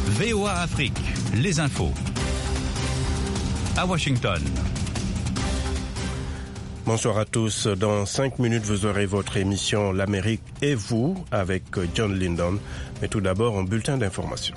VOA Afrique, les infos. À Washington. Bonsoir à tous. Dans 5 minutes, vous aurez votre émission L'Amérique et vous avec John Lindon. Mais tout d'abord, un bulletin d'information.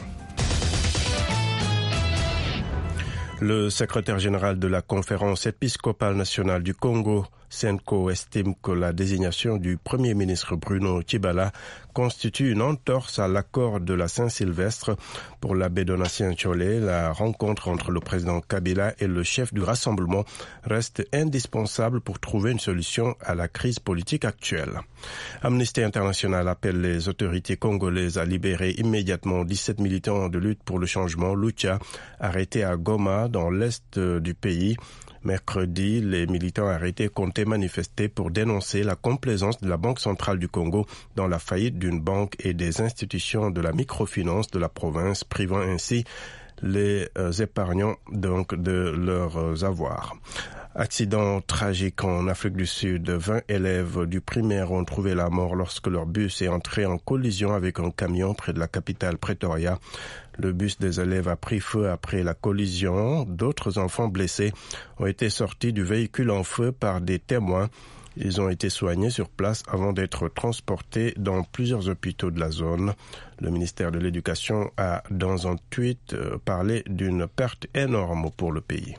Le secrétaire général de la Conférence épiscopale nationale du Congo, SENCO, estime que la désignation du Premier ministre Bruno Tshibala constitue une entorse à l'accord de la Saint-Sylvestre. Pour l'abbé Donatien Tcholé, la rencontre entre le président Kabila et le chef du Rassemblement reste indispensable pour trouver une solution à la crise politique actuelle. Amnesty International appelle les autorités congolaises à libérer immédiatement 17 militants de lutte pour le changement, Lucha, arrêtés à Goma, dans l'est du pays. Mercredi, les militants arrêtés comptaient manifester pour dénoncer la complaisance de la Banque centrale du Congo dans la faillite d'une banque et des institutions de la microfinance de la province, privant ainsi les épargnants donc de leurs avoirs. Accident tragique en Afrique du Sud. 20 élèves du primaire ont trouvé la mort lorsque leur bus est entré en collision avec un camion près de la capitale Pretoria. Le bus des élèves a pris feu après la collision. D'autres enfants blessés ont été sortis du véhicule en feu par des témoins. Ils ont été soignés sur place avant d'être transportés dans plusieurs hôpitaux de la zone. Le ministère de l'Éducation a, dans un tweet, parlé d'une perte énorme pour le pays.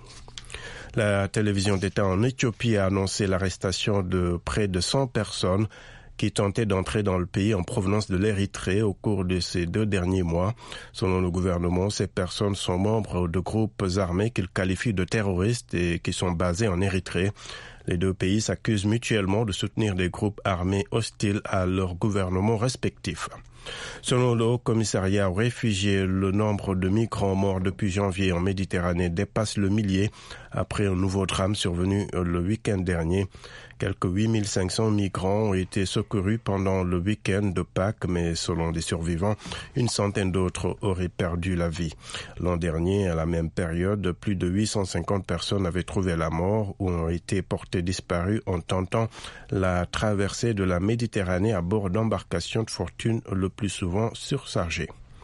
La télévision d'État en Éthiopie a annoncé l'arrestation de près de 100 personnes qui tentaient d'entrer dans le pays en provenance de l'Érythrée au cours de ces 2 derniers mois. Selon le gouvernement, ces personnes sont membres de groupes armés qu'ils qualifient de terroristes et qui sont basés en Érythrée. Les 2 pays s'accusent mutuellement de soutenir des groupes armés hostiles à leurs gouvernements respectifs. Selon le Haut-Commissariat aux réfugiés, le nombre de migrants morts depuis janvier en Méditerranée dépasse le millier après un nouveau drame survenu le week-end dernier. Quelques 8500 migrants ont été secourus pendant le week-end de Pâques, mais selon des survivants, une centaine d'autres auraient perdu la vie. L'an dernier, à la même période, plus de 850 personnes avaient trouvé la mort ou ont été portées disparues en tentant la traversée de la Méditerranée à bord d'embarcations de fortune le plus souvent surchargées.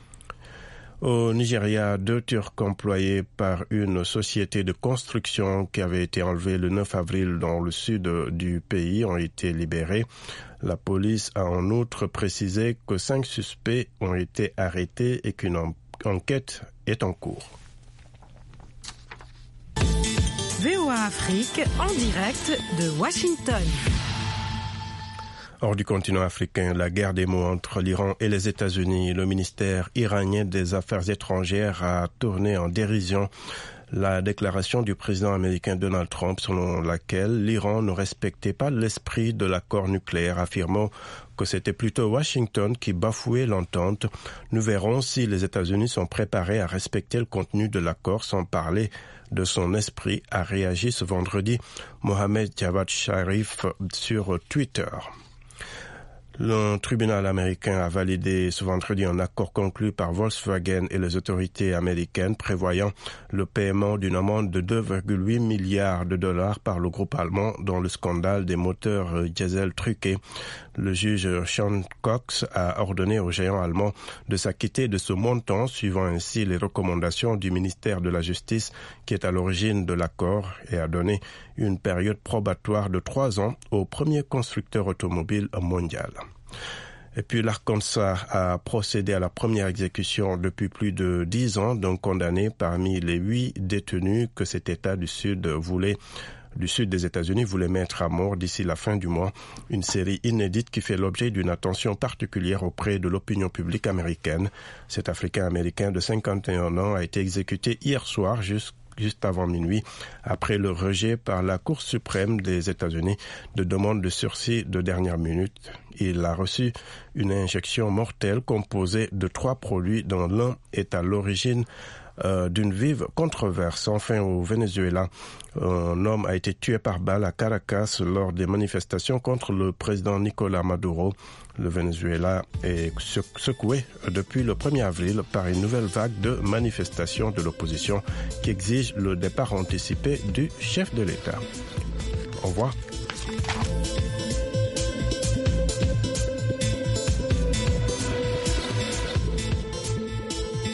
Au Nigeria, 2 Turcs employés par une société de construction qui avait été enlevée le 9 avril dans le sud du pays ont été libérés. La police a en outre précisé que 5 suspects ont été arrêtés et qu'une enquête est en cours. VOA Afrique en direct de Washington. Hors du continent africain, la guerre des mots entre l'Iran et les États-Unis. Le ministère iranien des Affaires étrangères a tourné en dérision la déclaration du président américain Donald Trump selon laquelle l'Iran ne respectait pas l'esprit de l'accord nucléaire, affirmant que c'était plutôt Washington qui bafouait l'entente. Nous verrons si les États-Unis sont préparés à respecter le contenu de l'accord sans parler de son esprit, a réagi ce vendredi Mohamed Javad Sharif sur Twitter. Le tribunal américain a validé ce vendredi un accord conclu par Volkswagen et les autorités américaines prévoyant le paiement d'une amende de 2,8 milliards de dollars par le groupe allemand dans le scandale des moteurs diesel truqués. Le juge Sean Cox a ordonné au géant allemand de s'acquitter de ce montant, suivant ainsi les recommandations du ministère de la Justice qui est à l'origine de l'accord, et a donné une période probatoire de 3 ans au premier constructeur automobile mondial. Et puis l'Arkansas a procédé à la première exécution depuis plus de 10 ans d'un condamné parmi les 8 détenus que cet État du sud des États-Unis voulait mettre à mort d'ici la fin du mois. Une série inédite qui fait l'objet d'une attention particulière auprès de l'opinion publique américaine. Cet Africain-Américain de 51 ans a été exécuté hier soir juste avant minuit, après le rejet par la Cour suprême des États-Unis de demande de sursis de dernière minute. Il a reçu une injection mortelle composée de 3 produits dont l'un est à l'origine d'une vive controverse. Enfin, au Venezuela, un homme a été tué par balle à Caracas lors des manifestations contre le président Nicolás Maduro. Le Venezuela est secoué depuis le 1er avril par une nouvelle vague de manifestations de l'opposition qui exige le départ anticipé du chef de l'État. Au revoir.